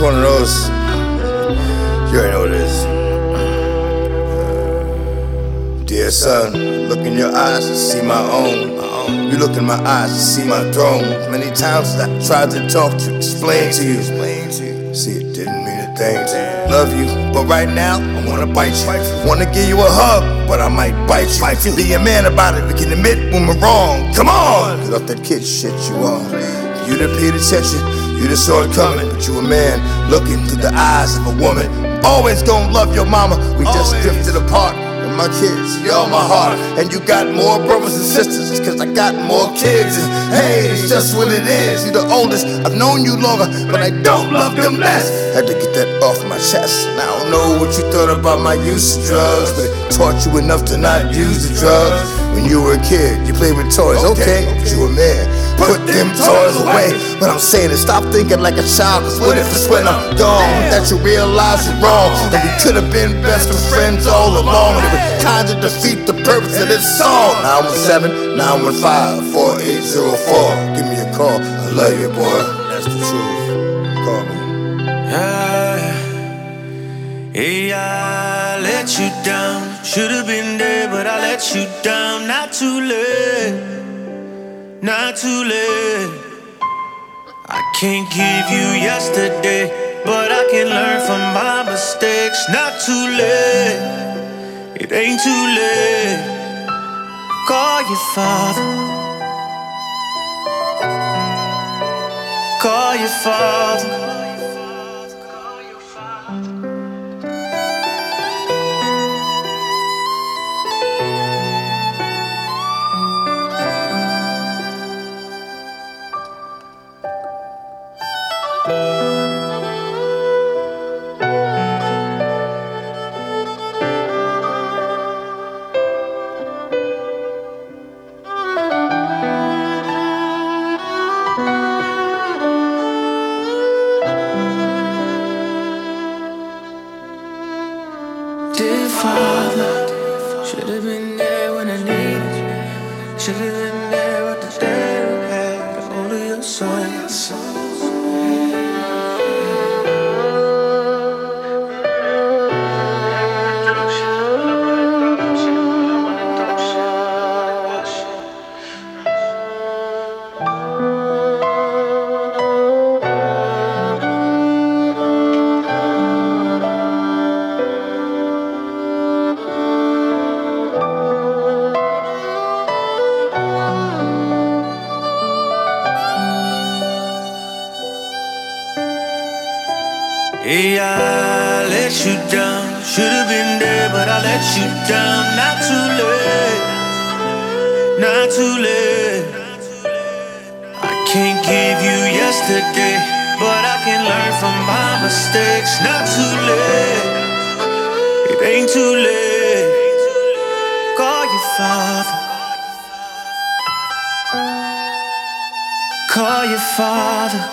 one of those. You already know what it is. Dear son, look in your eyes to see my own. You look in my eyes to see my throne. Many times I tried to talk to, explain to you. See, it didn't mean a thing to you. Love you, but right now I wanna bite you. Wanna give you a hug, but I might bite you. Be a man about it, we can admit when we're wrong. Come on! Get off that kid shit you are. You done paid attention, you done saw it coming. But you a man looking through the eyes of a woman. Always gonna love your mama, we just drifted apart. And my kids, you're my heart. And you got more brothers and sisters, it's cause I got more kids. And hey, it's just what it is. You're the oldest, I've known you longer, but I don't love them less. Had to get that off my chest. And I don't know what you thought about my use of drugs, but it taught you enough to not use the drugs. When you were a kid, you played with toys, okay, but you a man. Put them toys away. But I'm saying is stop thinking like a child, cause what if it's when I'm gone that you realize you're wrong? And we could have been best of friends all along. And it would kinda defeat the purpose of this song. 917-915-4804. Give me a call, I love you, boy. That's the truth. Call me. Hey, I let you down. Should've been there, but I let you down. Not too late, not too late. I can't give you yesterday, but I can learn from my mistakes. Not too late, it ain't too late. Call your father, call your father. Dear Father, should've been there when I needed you. Should've been there with the day we had, hold of your soul. Hey, I let you down. Should've been there, but I let you down. Not too late, not too late. I can't give you yesterday, but I can learn from my mistakes. Not too late, it ain't too late. Call your father, call your father.